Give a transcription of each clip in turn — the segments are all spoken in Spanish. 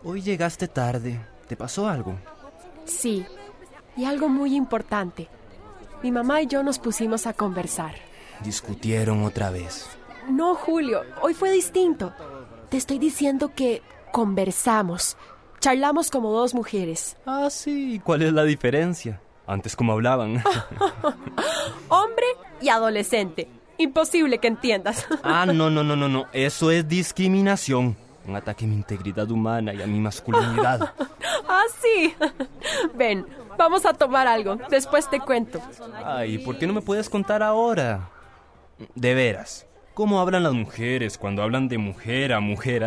Hoy llegaste tarde. ¿Te pasó algo? Sí, y algo muy importante. Mi mamá y yo nos pusimos a conversar. ¿Discutieron otra vez? No, Julio, hoy fue distinto. Te estoy diciendo que conversamos. Charlamos como dos mujeres. Ah, sí. ¿Cuál es la diferencia? Antes, ¿cómo hablaban? Hombre y adolescente. Imposible que entiendas. Ah, no. Eso es discriminación. Un ataque a mi integridad humana y a mi masculinidad. Ah, sí. Ven, vamos a tomar algo. Después te cuento. Ay, ¿por qué no me puedes contar ahora? De veras, ¿cómo hablan las mujeres cuando hablan de mujer a mujer?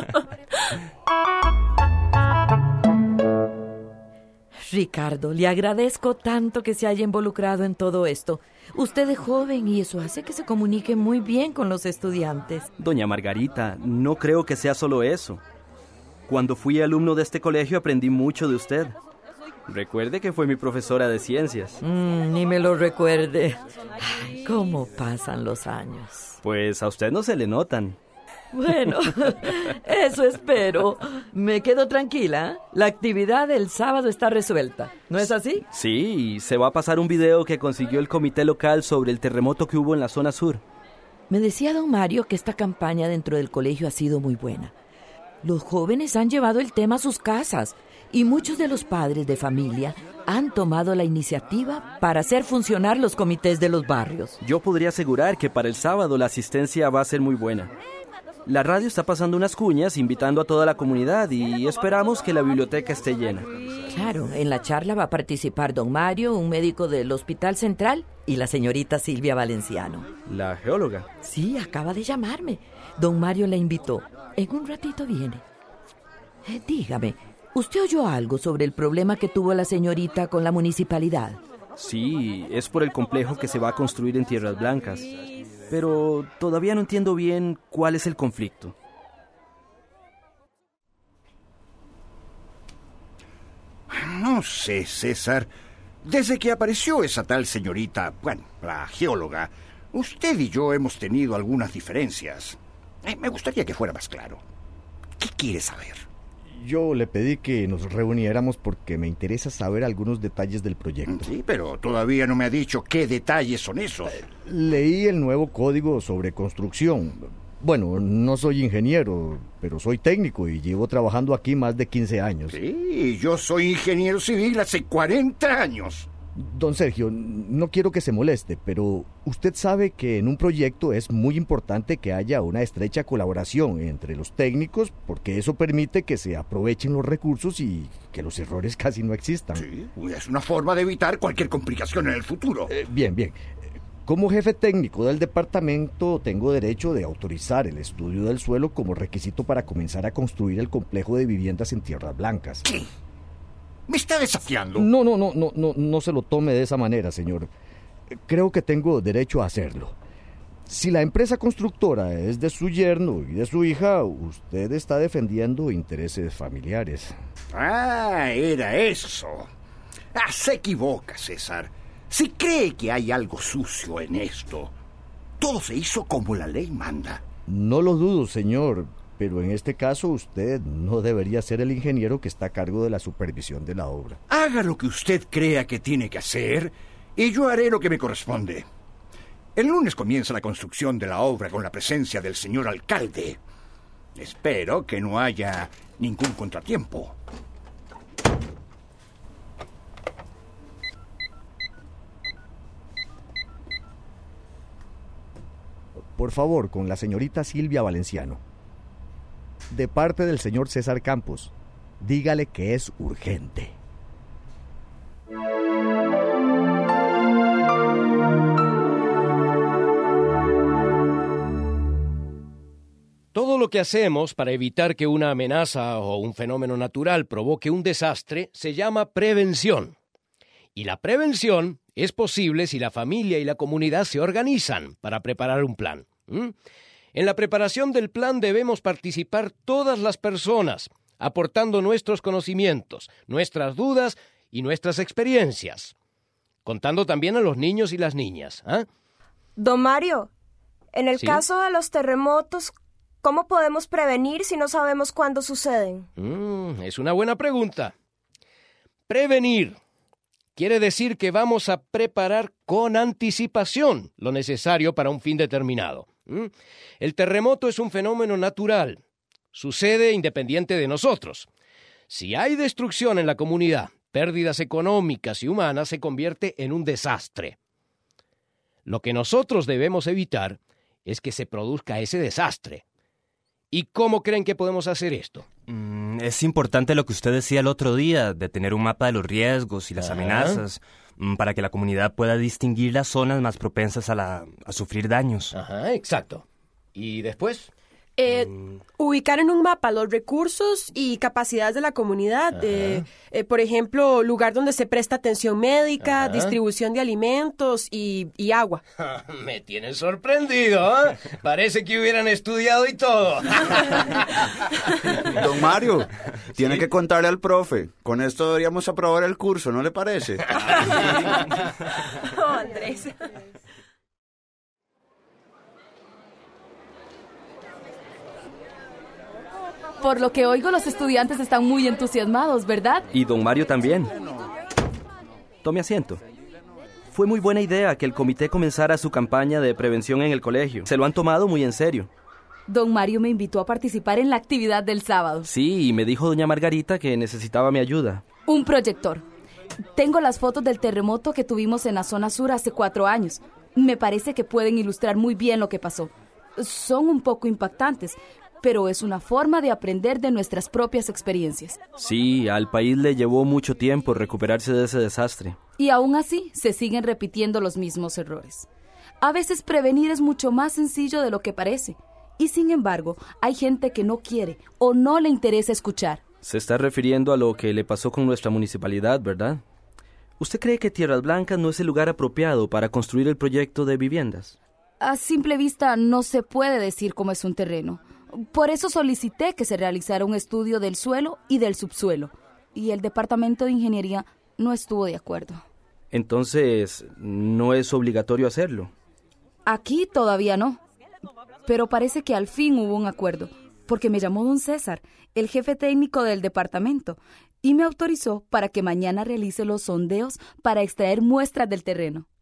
Ricardo, le agradezco tanto que se haya involucrado en todo esto. Usted es joven y eso hace que se comunique muy bien con los estudiantes. Doña Margarita, no creo que sea solo eso. Cuando fui alumno de este colegio aprendí mucho de usted. Recuerde que fue mi profesora de ciencias. Ni me lo recuerde. Ay, cómo pasan los años. Pues a usted no se le notan. Bueno, eso espero. Me quedo tranquila. La actividad del sábado está resuelta. ¿No es así? Sí, se va a pasar un video que consiguió el comité local sobre el terremoto que hubo en la zona sur. Me decía don Mario que esta campaña dentro del colegio ha sido muy buena. Los jóvenes han llevado el tema a sus casas y muchos de los padres de familia han tomado la iniciativa para hacer funcionar los comités de los barrios. Yo podría asegurar que para el sábado la asistencia va a ser muy buena. La radio está pasando unas cuñas invitando a toda la comunidad y esperamos que la biblioteca esté llena. Claro, en la charla va a participar don Mario, un médico del Hospital Central, y la señorita Silvia Valenciano. ¿La geóloga? Sí, acaba de llamarme. Don Mario la invitó. En un ratito viene. Dígame, ¿usted oyó algo sobre el problema que tuvo la señorita con la municipalidad? Sí, es por el complejo que se va a construir en Tierras Blancas. Pero todavía no entiendo bien cuál es el conflicto. No sé, César. Desde que apareció esa tal señorita, la geóloga, usted y yo hemos tenido algunas diferencias. Me gustaría que fuera más claro. ¿Qué quiere saber? Yo le pedí que nos reuniéramos porque me interesa saber algunos detalles del proyecto. Sí, pero todavía no me ha dicho qué detalles son esos. Leí el nuevo código sobre construcción. Bueno, no soy ingeniero, pero soy técnico y llevo trabajando aquí más de 15 años. Sí, yo soy ingeniero civil hace 40 años. Don Sergio, no quiero que se moleste, pero usted sabe que en un proyecto es muy importante que haya una estrecha colaboración entre los técnicos, porque eso permite que se aprovechen los recursos y que los errores casi no existan. Sí, es una forma de evitar cualquier complicación en el futuro. Bien. Como jefe técnico del departamento, tengo derecho de autorizar el estudio del suelo como requisito para comenzar a construir el complejo de viviendas en Tierras Blancas. ¿Qué? ¿Me está desafiando? No se lo tome de esa manera, señor. Creo que tengo derecho a hacerlo. Si la empresa constructora es de su yerno y de su hija, usted está defendiendo intereses familiares. Ah, era eso. Se equivoca, César. Si cree que hay algo sucio en esto, todo se hizo como la ley manda. No lo dudo, señor. Pero en este caso usted no debería ser el ingeniero que está a cargo de la supervisión de la obra. Haga lo que usted crea que tiene que hacer y yo haré lo que me corresponde. El lunes comienza la construcción de la obra con la presencia del señor alcalde. Espero que no haya ningún contratiempo. Por favor, con la señorita Silvia Valenciano. De parte del señor César Campos, dígale que es urgente. Todo lo que hacemos para evitar que una amenaza o un fenómeno natural provoque un desastre se llama prevención. Y la prevención es posible si la familia y la comunidad se organizan para preparar un plan. En la preparación del plan debemos participar todas las personas, aportando nuestros conocimientos, nuestras dudas y nuestras experiencias, contando también a los niños y las niñas. Don Mario, en el caso de los terremotos, ¿Cómo podemos prevenir si no sabemos cuándo suceden? Es una buena pregunta. Prevenir quiere decir que vamos a preparar con anticipación lo necesario para un fin determinado. El terremoto es un fenómeno natural. Sucede independiente de nosotros. Si hay destrucción en la comunidad, pérdidas económicas y humanas, se convierte en un desastre. Lo que nosotros debemos evitar es que se produzca ese desastre. ¿Y cómo creen que podemos hacer esto? Es importante lo que usted decía el otro día, de tener un mapa de los riesgos y las amenazas, para que la comunidad pueda distinguir las zonas más propensas a sufrir daños. Ajá, exacto. ¿Y después? Ubicar en un mapa los recursos y capacidades de la comunidad. Por ejemplo, lugar donde se presta atención médica, distribución de alimentos y agua. Me tienen sorprendido, ¿eh? Parece que hubieran estudiado y todo. Don Mario, tiene que contarle al profe. Con esto deberíamos aprobar el curso, ¿no le parece? Oh, Andrés. Por lo que oigo, los estudiantes están muy entusiasmados, ¿verdad? Y don Mario también. Tome asiento. Fue muy buena idea que el comité comenzara su campaña de prevención en el colegio. Se lo han tomado muy en serio. Don Mario me invitó a participar en la actividad del sábado. Sí, y me dijo doña Margarita que necesitaba mi ayuda. Un proyector. Tengo las fotos del terremoto que tuvimos en la zona sur hace 4 años. Me parece que pueden ilustrar muy bien lo que pasó. Son un poco impactantes, pero es una forma de aprender de nuestras propias experiencias. Sí, al país le llevó mucho tiempo recuperarse de ese desastre. Y aún así, se siguen repitiendo los mismos errores. A veces prevenir es mucho más sencillo de lo que parece. Y sin embargo, hay gente que no quiere o no le interesa escuchar. Se está refiriendo a lo que le pasó con nuestra municipalidad, ¿verdad? ¿Usted cree que Tierras Blancas no es el lugar apropiado para construir el proyecto de viviendas? A simple vista no se puede decir cómo es un terreno. Por eso solicité que se realizara un estudio del suelo y del subsuelo, y el Departamento de Ingeniería no estuvo de acuerdo. Entonces, ¿no es obligatorio hacerlo? Aquí todavía no, pero parece que al fin hubo un acuerdo, porque me llamó don César, el jefe técnico del departamento, y me autorizó para que mañana realice los sondeos para extraer muestras del terreno.